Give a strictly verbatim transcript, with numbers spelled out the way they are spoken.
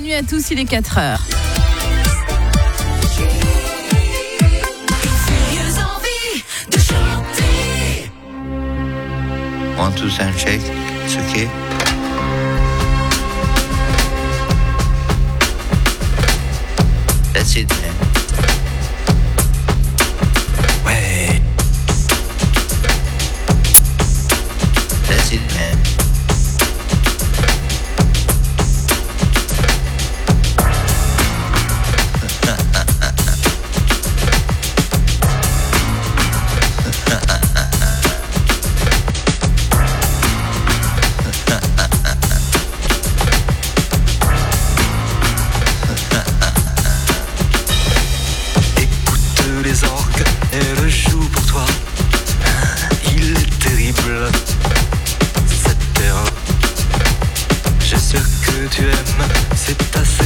bonne nuit à tous, il est quatre heures. One, two, sound check. It's okay. That's it, man. Ouais. That's it, man. Elle joue pour toi, il est terrible, cette terre. J'ai sûr que tu aimes, c'est ta